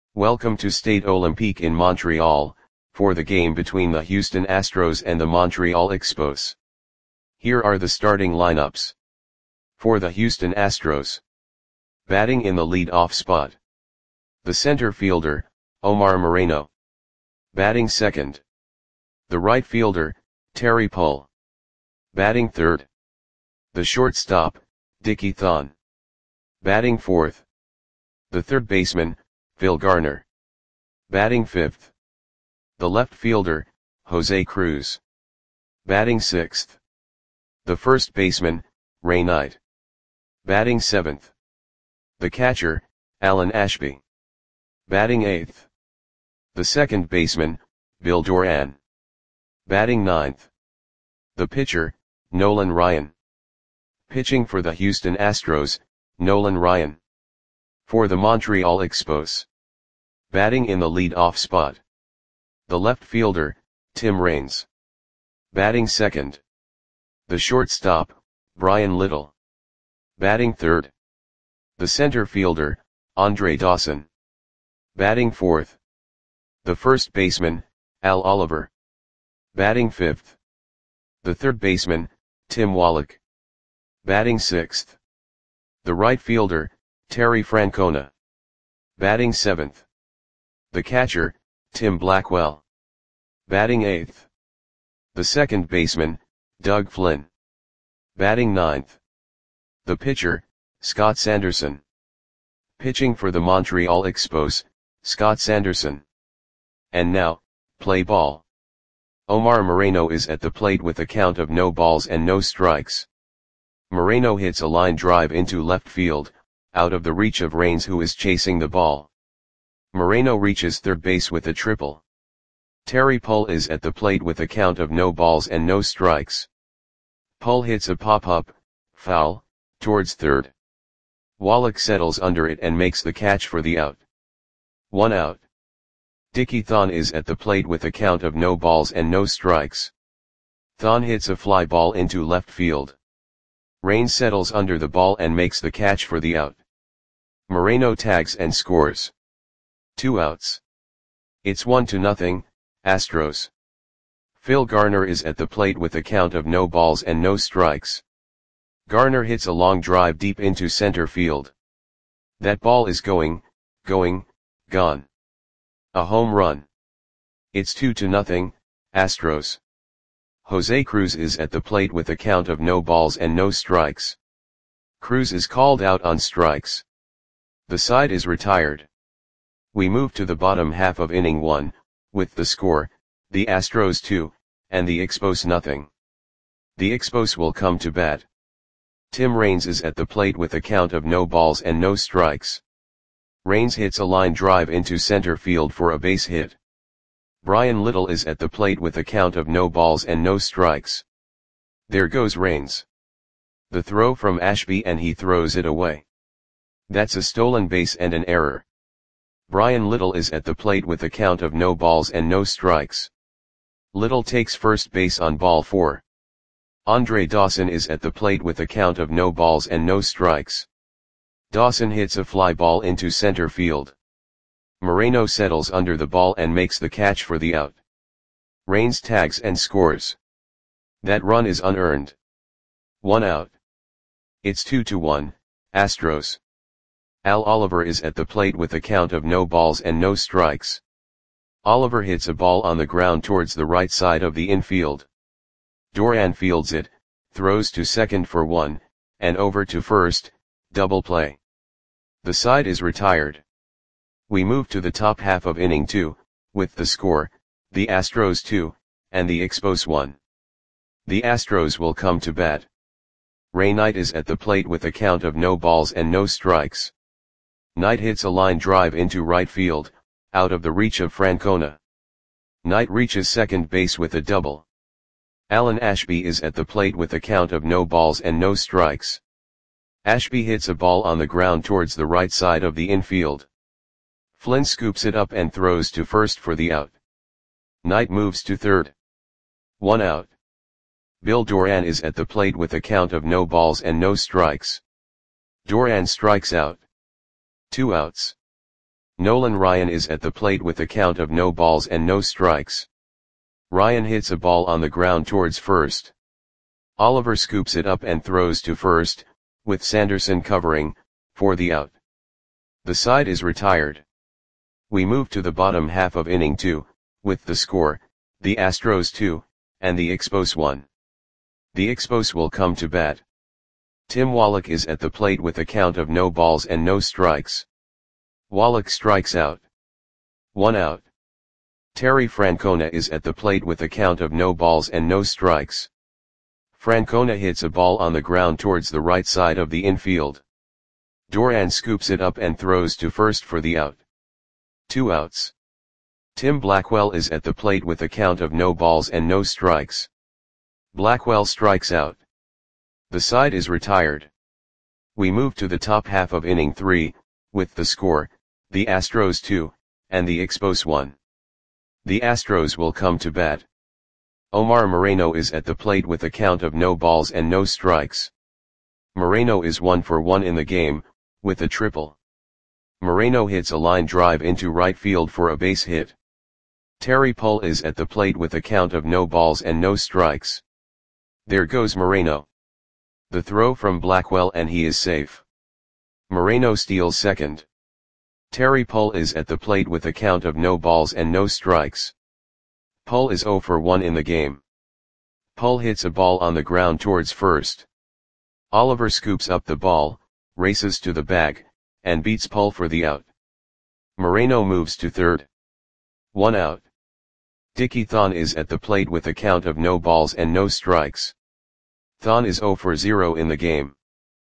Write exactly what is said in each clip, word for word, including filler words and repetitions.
Welcome to Stade Olympique in Montreal, for the game between the Houston Astros and the Montreal Expos. Here are the starting lineups. For the Houston Astros. Batting in the lead-off spot. The center fielder, Omar Moreno. Batting second. The right fielder, Terry Pull. Batting third. The shortstop, Dickie Thon. Batting fourth. The third baseman, Phil Garner. Batting fifth. The left fielder, Jose Cruz. Batting sixth. The first baseman, Ray Knight. Batting seventh. The catcher, Alan Ashby. Batting eighth. The second baseman, Bill Doran. Batting ninth. The pitcher, Nolan Ryan. Pitching for the Houston Astros, Nolan Ryan. For the Montreal Expos. Batting in the lead-off spot. The left fielder, Tim Raines. Batting second. The shortstop, Brian Little. Batting third. The center fielder, Andre Dawson. Batting fourth. The first baseman, Al Oliver. Batting fifth. The third baseman, Tim Wallach. Batting sixth. The right fielder, Terry Francona. Batting seventh. The catcher, Tim Blackwell. Batting eighth. The second baseman, Doug Flynn. Batting ninth. The pitcher, Scott Sanderson. Pitching for the Montreal Expos, Scott Sanderson. And now, play ball. Omar Moreno is at the plate with a count of no balls and no strikes. Moreno hits a line drive into left field, out of the reach of Raines, who is chasing the ball. Moreno reaches third base with a triple. Terry Pull is at the plate with a count of no balls and no strikes. Pull hits a pop-up, foul, towards third. Wallach settles under it and makes the catch for the out. One out. Dickie Thon is at the plate with a count of no balls and no strikes. Thon hits a fly ball into left field. Raines settles under the ball and makes the catch for the out. Moreno tags and scores. Two outs. It's one to nothing, Astros. Phil Garner is at the plate with a count of no balls and no strikes. Garner hits a long drive deep into center field. That ball is going, going, gone. A home run. It's two to nothing, Astros. Jose Cruz is at the plate with a count of no balls and no strikes. Cruz is called out on strikes. The side is retired. We move to the bottom half of inning one, with the score, the Astros two, and the Expos nothing. The Expos will come to bat. Tim Raines is at the plate with a count of no balls and no strikes. Raines hits a line drive into center field for a base hit. Brian Little is at the plate with a count of no balls and no strikes. There goes Raines. The throw from Ashby, and he throws it away. That's a stolen base and an error. Brian Little is at the plate with a count of no balls and no strikes. Little takes first base on ball four. Andre Dawson is at the plate with a count of no balls and no strikes. Dawson hits a fly ball into center field. Moreno settles under the ball and makes the catch for the out. Raines tags and scores. That run is unearned. One out. It's two to one, Astros. Al Oliver is at the plate with a count of no balls and no strikes. Oliver hits a ball on the ground towards the right side of the infield. Doran fields it, throws to second for one, and over to first, double play. The side is retired. We move to the top half of inning two, with the score, the Astros two, and the Expos one. The Astros will come to bat. Ray Knight is at the plate with a count of no balls and no strikes. Knight hits a line drive into right field, out of the reach of Francona. Knight reaches second base with a double. Alan Ashby is at the plate with a count of no balls and no strikes. Ashby hits a ball on the ground towards the right side of the infield. Flynn scoops it up and throws to first for the out. Knight moves to third. One out. Bill Doran is at the plate with a count of no balls and no strikes. Doran strikes out. Two outs. Nolan Ryan is at the plate with a count of no balls and no strikes. Ryan hits a ball on the ground towards first. Oliver scoops it up and throws to first, with Sanderson covering, for the out. The side is retired. We move to the bottom half of inning two, with the score, the Astros two, and the Expos one. The Expos will come to bat. Tim Wallach is at the plate with a count of no balls and no strikes. Wallach strikes out. One out. Terry Francona is at the plate with a count of no balls and no strikes. Francona hits a ball on the ground towards the right side of the infield. Duran scoops it up and throws to first for the out. Two outs. Tim Blackwell is at the plate with a count of no balls and no strikes. Blackwell strikes out. The side is retired. We move to the top half of inning three, with the score, the Astros two, and the Expos one. The Astros will come to bat. Omar Moreno is at the plate with a count of no balls and no strikes. Moreno is one for one in the game, with a triple. Moreno hits a line drive into right field for a base hit. Terry Pull is at the plate with a count of no balls and no strikes. There goes Moreno. The throw from Blackwell and he is safe. Moreno steals second. Terry Pull is at the plate with a count of no balls and no strikes. Pull is zero for one in the game. Pull hits a ball on the ground towards first. Oliver scoops up the ball, races to the bag, and beats Pull for the out. Moreno moves to third. One out. Dickie Thon is at the plate with a count of no balls and no strikes. Thon is zero for zero in the game.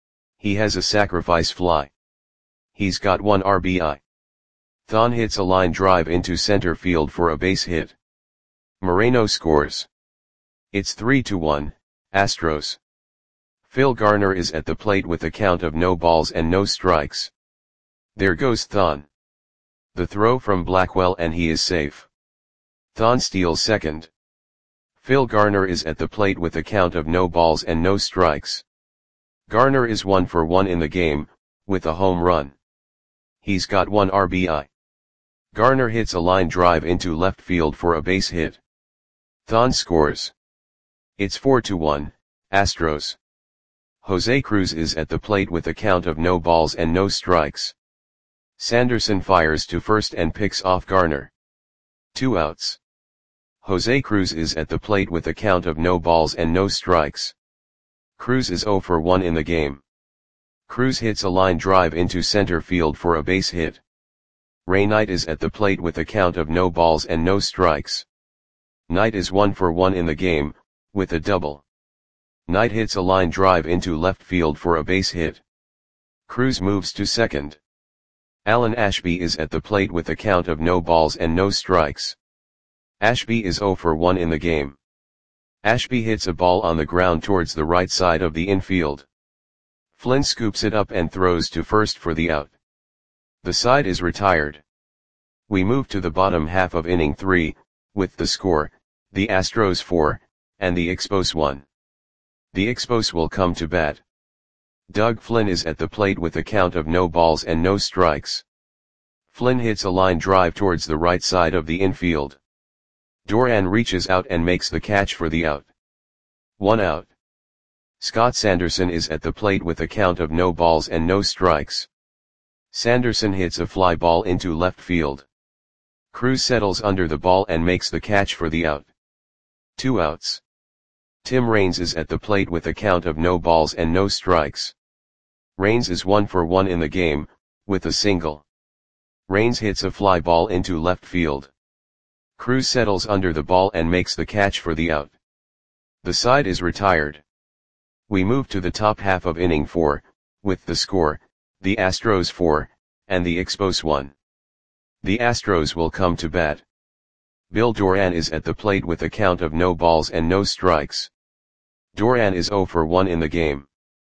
He has a sacrifice fly. He's got one R B I. Thon hits a line drive into center field for a base hit. Moreno scores. It's three to one, Astros. Phil Garner is at the plate with a count of no balls and no strikes. There goes Thon. The throw from Blackwell and he is safe. Thon steals second. Phil Garner is at the plate with a count of no balls and no strikes. Garner is one for one in the game, with a home run. He's got one R B I. Garner hits a line drive into left field for a base hit. Thon scores. It's four to one, Astros. Jose Cruz is at the plate with a count of no balls and no strikes. Sanderson fires to first and picks off Garner. Two outs. Jose Cruz is at the plate with a count of no balls and no strikes. Cruz is zero for one in the game. Cruz hits a line drive into center field for a base hit. Ray Knight is at the plate with a count of no balls and no strikes. Knight is one for one in the game, with a double. Knight hits a line drive into left field for a base hit. Cruz moves to second. Alan Ashby is at the plate with a count of no balls and no strikes. Ashby is zero for one in the game. Ashby hits a ball on the ground towards the right side of the infield. Flynn scoops it up and throws to first for the out. The side is retired. We move to the bottom half of inning three, with the score, the Astros four, and the Expos one. The Expos will come to bat. Doug Flynn is at the plate with a count of no balls and no strikes. Flynn hits a line drive towards the right side of the infield. Duran reaches out and makes the catch for the out. One out. Scott Sanderson is at the plate with a count of no balls and no strikes. Sanderson hits a fly ball into left field. Cruz settles under the ball and makes the catch for the out. Two outs. Tim Raines is at the plate with a count of no balls and no strikes. Raines is one for one in the game, with a single. Raines hits a fly ball into left field. Cruz settles under the ball and makes the catch for the out. The side is retired. We move to the top half of inning four, with the score, the Astros four, and the Expos one. The Astros will come to bat. Bill Duran is at the plate with a count of no balls and no strikes. Duran is zero for one in the game.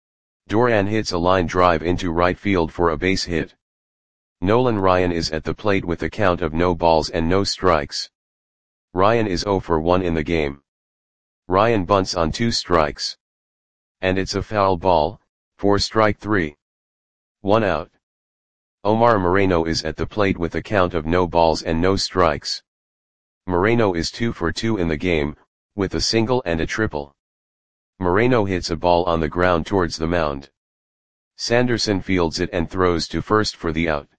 Duran hits a line drive into right field for a base hit. Nolan Ryan is at the plate with a count of no balls and no strikes. Ryan is zero for one in the game. Ryan bunts on two strikes. And it's a foul ball, for strike three. One out. Omar Moreno is at the plate with a count of no balls and no strikes. Moreno is two for two in the game, with a single and a triple. Moreno hits a ball on the ground towards the mound. Sanderson fields it and throws to first for the out.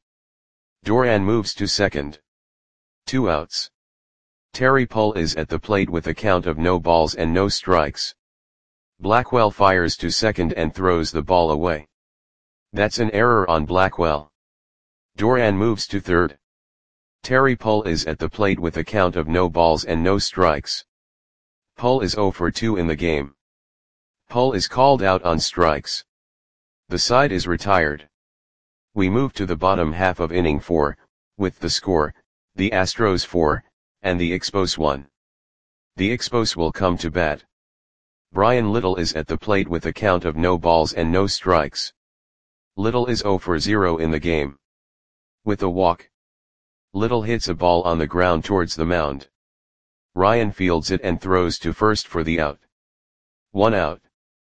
Duran moves to second. Two outs. Terry Pull is at the plate with a count of no balls and no strikes. Blackwell fires to second and throws the ball away. That's an error on Blackwell. Duran moves to third. Terry Pull is at the plate with a count of no balls and no strikes. Pull is zero for two in the game. Pull is called out on strikes. The side is retired. We move to the bottom half of inning four, with the score, the Astros four, and the Expos one. The Expos will come to bat. Brian Little is at the plate with a count of no balls and no strikes. Little is zero for zero in the game. With a walk, Little hits a ball on the ground towards the mound. Ryan fields it and throws to first for the out. One out.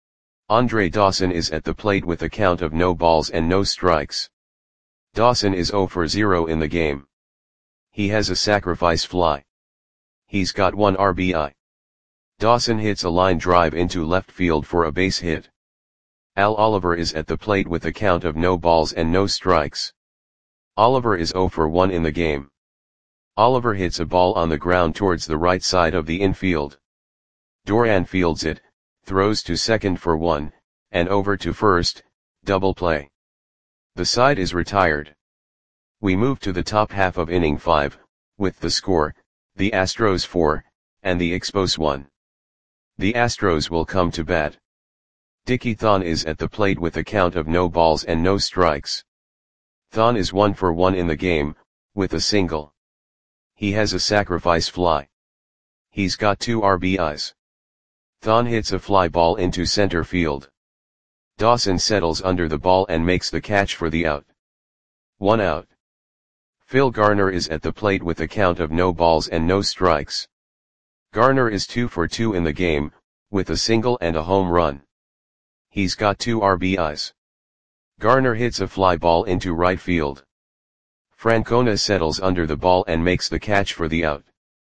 Andre Dawson is at the plate with a count of no balls and no strikes. Dawson is zero for zero in the game. He has a sacrifice fly. He's got one R B I. Dawson hits a line drive into left field for a base hit. Al Oliver is at the plate with a count of no balls and no strikes. Oliver is zero for one in the game. Oliver hits a ball on the ground towards the right side of the infield. Duran fields it, throws to second for one, and over to first, double play. The side is retired. We move to the top half of inning five, with the score, the Astros four, and the Expos one. The Astros will come to bat. Dickie Thon is at the plate with a count of no balls and no strikes. Thon is one for one in the game, with a single. He has a sacrifice fly. He's got two R B Is. Thon hits a fly ball into center field. Dawson settles under the ball and makes the catch for the out. One out. Phil Garner is at the plate with a count of no balls and no strikes. Garner is two for two in the game, with a single and a home run. He's got two R B Is. Garner hits a fly ball into right field. Francona settles under the ball and makes the catch for the out.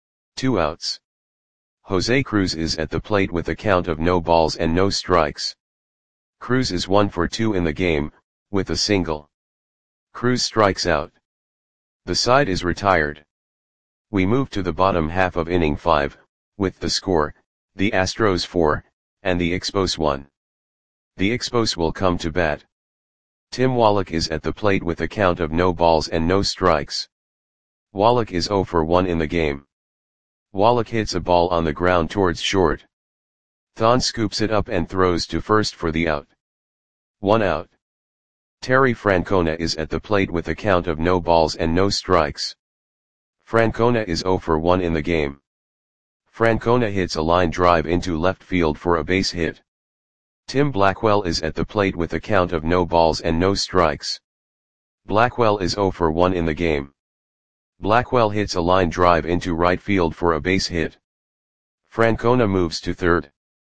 Two outs. Jose Cruz is at the plate with a count of no balls and no strikes. Cruz is one for two in the game, with a single. Cruz strikes out. The side is retired. We move to the bottom half of inning five, with the score, the Astros four, and the Expos one. The Expos will come to bat. Tim Wallach is at the plate with a count of no balls and no strikes. Wallach is zero for one in the game. Wallach hits a ball on the ground towards short. Thon scoops it up and throws to first for the out. One out. Terry Francona is at the plate with a count of no balls and no strikes. Francona is zero for one in the game. Francona hits a line drive into left field for a base hit. Tim Blackwell is at the plate with a count of no balls and no strikes. Blackwell is zero for one in the game. Blackwell hits a line drive into right field for a base hit. Francona moves to third.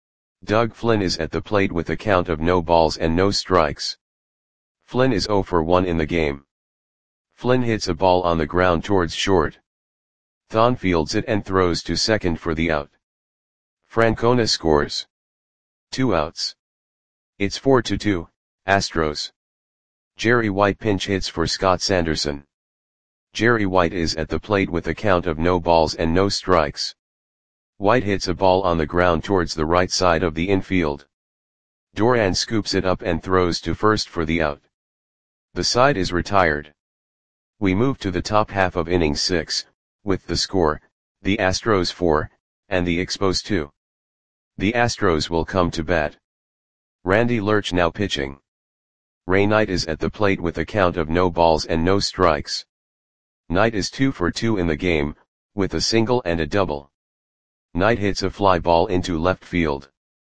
Doug Flynn is at the plate with a count of no balls and no strikes. Flynn is zero for one in the game. Flynn hits a ball on the ground towards short. Thon fields it and throws to second for the out. Francona scores. Two outs. It's four to two, Astros. Jerry White pinch hits for Scott Sanderson. Jerry White is at the plate with a count of no balls and no strikes. White hits a ball on the ground towards the right side of the infield. Duran scoops it up and throws to first for the out. The side is retired. We move to the top half of inning six, with the score, the Astros four, and the Expos two. The Astros will come to bat. Randy Lurch now pitching. Ray Knight is at the plate with a count of no balls and no strikes. Knight is two for two in the game, with a single and a double. Knight hits a fly ball into left field.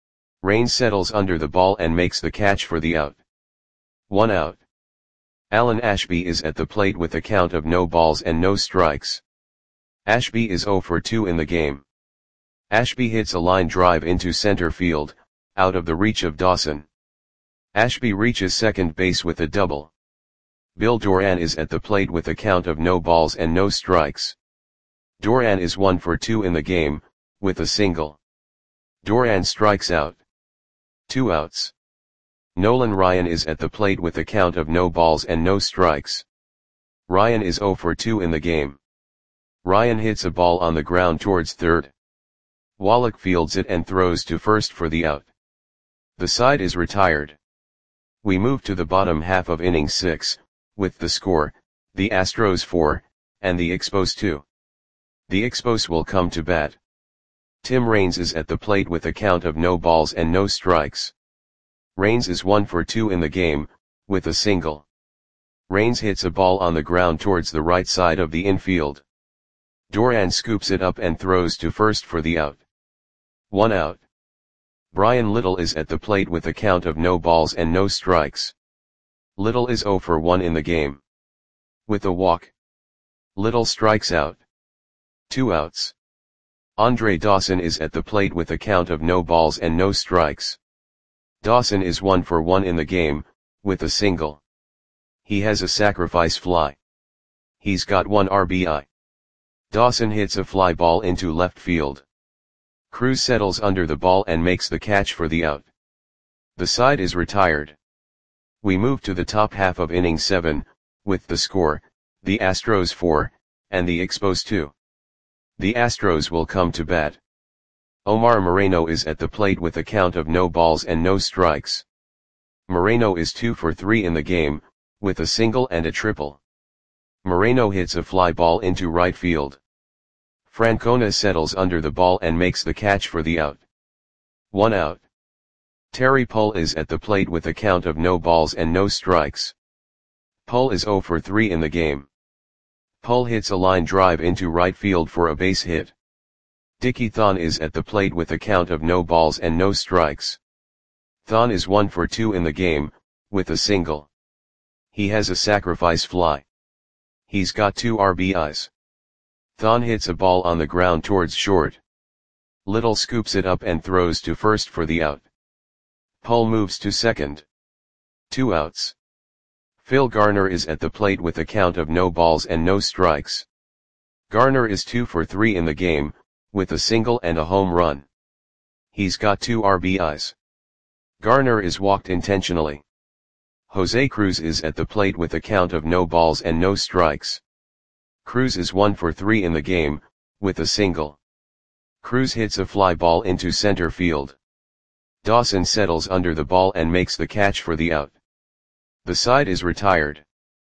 Rain settles under the ball and makes the catch for the out. One out. Alan Ashby is at the plate with a count of no balls and no strikes. Ashby is zero for two in the game. Ashby hits a line drive into center field, out of the reach of Dawson. Ashby reaches second base with a double. Bill Doran is at the plate with a count of no balls and no strikes. Doran is one for two in the game, with a single. Doran strikes out. Two outs. Nolan Ryan is at the plate with a count of no balls and no strikes. Ryan is zero for two in the game. Ryan hits a ball on the ground towards third. Wallach fields it and throws to first for the out. The side is retired. We move to the bottom half of inning six, with the score, the Astros four, and the Expos two. The Expos will come to bat. Tim Raines is at the plate with a count of no balls and no strikes. Raines is one for two in the game, with a single. Raines hits a ball on the ground towards the right side of the infield. Doran scoops it up and throws to first for the out. One out. Brian Little is at the plate with a count of no balls and no strikes. Little is zero for one in the game. With a walk. Little strikes out. Two outs. Andre Dawson is at the plate with a count of no balls and no strikes. Dawson is one for one in the game, with a single. He has a sacrifice fly. He's got one R B I. Dawson hits a fly ball into left field. Cruz settles under the ball and makes the catch for the out. The side is retired. We move to the top half of inning seven, with the score, the Astros four, and the Expos two. The Astros will come to bat. Omar Moreno is at the plate with a count of no balls and no strikes. Moreno is two for three in the game, with a single and a triple. Moreno hits a fly ball into right field. Francona settles under the ball and makes the catch for the out. One out. Terry Pull is at the plate with a count of no balls and no strikes. Pull is zero for three in the game. Pull hits a line drive into right field for a base hit. Dickie Thon is at the plate with a count of no balls and no strikes. Thon is one for two in the game, with a single. He has a sacrifice fly. He's got two R B Is. Thon hits a ball on the ground towards short. Little scoops it up and throws to first for the out. Pull moves to second. Two outs. Phil Garner is at the plate with a count of no balls and no strikes. Garner is two for three in the game, with a single and a home run. He's got two R B Is. Garner is walked intentionally. Jose Cruz is at the plate with a count of no balls and no strikes. Cruz is one for three in the game, with a single. Cruz hits a fly ball into center field. Dawson settles under the ball and makes the catch for the out. The side is retired.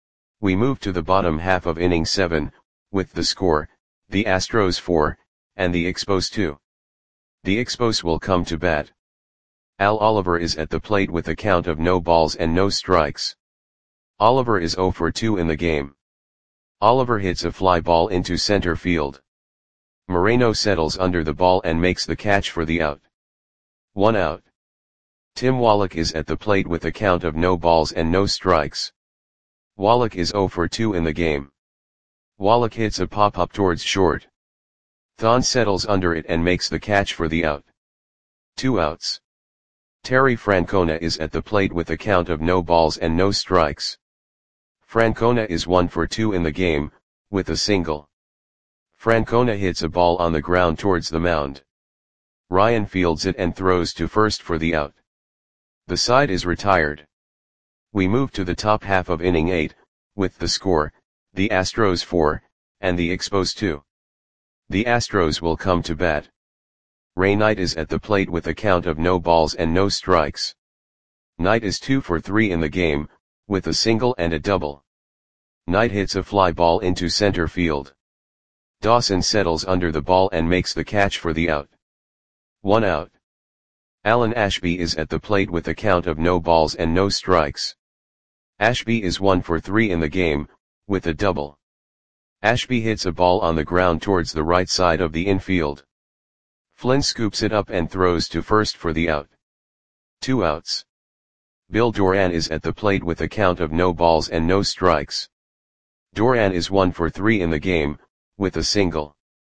We move to the bottom half of inning seven, with the score, the Astros four, and the Expos two. The Expos will come to bat. Al Oliver is at the plate with a count of no balls and no strikes. Oliver is zero for two in the game. Oliver hits a fly ball into center field. Moreno settles under the ball and makes the catch for the out. One out. Tim Wallach is at the plate with a count of no balls and no strikes. Wallach is zero for two in the game. Wallach hits a pop-up towards short. Thon settles under it and makes the catch for the out. Two outs. Terry Francona is at the plate with a count of no balls and no strikes. Francona is one for two in the game, with a single. Francona hits a ball on the ground towards the mound. Ryan fields it and throws to first for the out. The side is retired. We move to the top half of inning eight, with the score, the Astros four, and the Expos two. The Astros will come to bat. Ray Knight is at the plate with a count of no balls and no strikes. Knight is two for three in the game, with a single and a double. Knight hits a fly ball into center field. Dawson settles under the ball and makes the catch for the out. One out. Alan Ashby is at the plate with a count of no balls and no strikes. Ashby is one for three in the game, with a double. Ashby hits a ball on the ground towards the right side of the infield. Flynn scoops it up and throws to first for the out. Two outs. Bill Doran is at the plate with a count of no balls and no strikes. Doran is one for three in the game, with a single.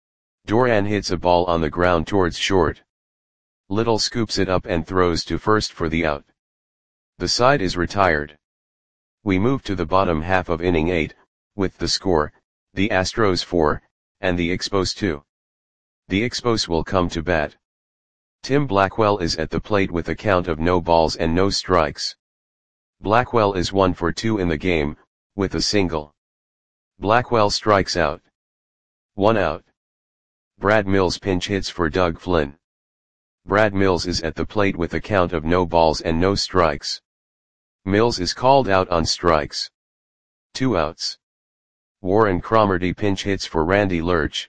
Doran hits a ball on the ground towards short. Little scoops it up and throws to first for the out. The side is retired. We move to the bottom half of inning eight, with the score, the Astros four, and the Expos two. The Expos will come to bat. Tim Blackwell is at the plate with a count of no balls and no strikes. Blackwell is one for two in the game, with a single. Blackwell strikes out. One out. Brad Mills pinch hits for Doug Flynn. Brad Mills is at the plate with a count of no balls and no strikes. Mills is called out on strikes. Two outs. Warren Cromartie pinch hits for Randy Lurch.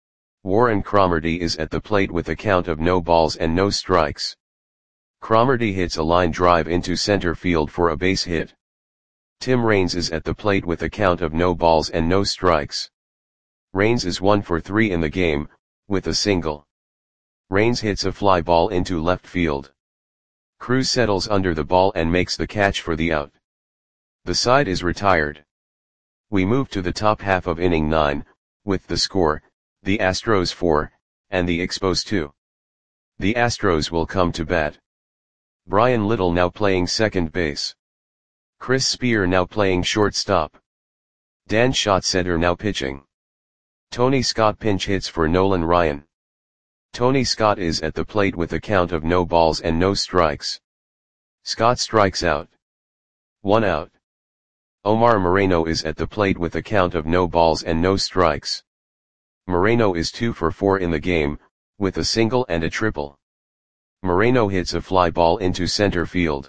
Warren Cromartie is at the plate with a count of no balls and no strikes. Cromartie hits a line drive into center field for a base hit. Tim Raines is at the plate with a count of no balls and no strikes. Raines is one for three in the game, with a single. Raines hits a fly ball into left field. Cruz settles under the ball and makes the catch for the out. The side is retired. We move to the top half of inning nine, with the score, the Astros four, and the Expos two. The Astros will come to bat. Brian Little now playing second base. Chris Spear now playing shortstop. Dan Schatzeder now pitching. Tony Scott pinch hits for Nolan Ryan. Tony Scott is at the plate with a count of no balls and no strikes. Scott strikes out. One out. Omar Moreno is at the plate with a count of no balls and no strikes. Moreno is two for four in the game, with a single and a triple. Moreno hits a fly ball into center field.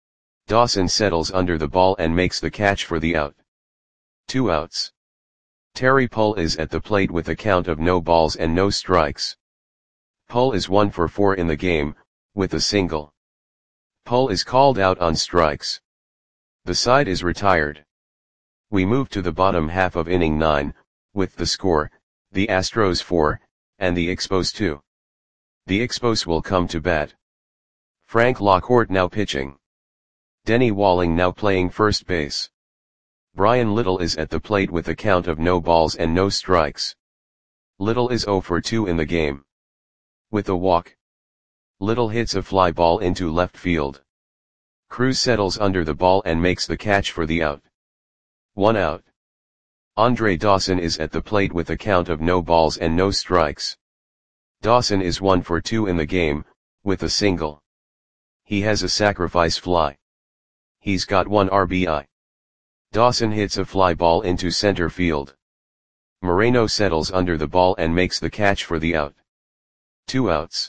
Dawson settles under the ball and makes the catch for the out. Two outs. Terry Pull is at the plate with a count of no balls and no strikes. Pull is one for four in the game, with a single. Pull is called out on strikes. The side is retired. We move to the bottom half of inning nine, with the score, the Astros four, and the Expos two. The Expos will come to bat. Frank Lockhart now pitching. Denny Walling now playing first base. Brian Little is at the plate with a count of no balls and no strikes. Little is zero for two in the game. With a walk. Little hits a fly ball into left field. Cruz settles under the ball and makes the catch for the out. One out. Andre Dawson is at the plate with a count of no balls and no strikes. Dawson is one for two in the game, with a single. He has a sacrifice fly. He's got one R B I. Dawson hits a fly ball into center field. Moreno settles under the ball and makes the catch for the out. Two outs.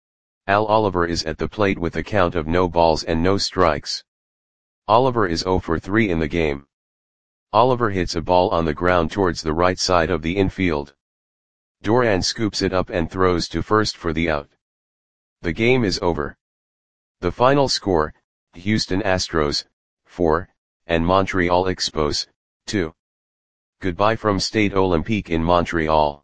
Al Oliver is at the plate with a count of no balls and no strikes. Oliver is zero for three in the game. Oliver hits a ball on the ground towards the right side of the infield. Duran scoops it up and throws to first for the out. The game is over. The final score, Houston Astros, four, and Montreal Expos, two. Goodbye from Stade Olympique in Montreal.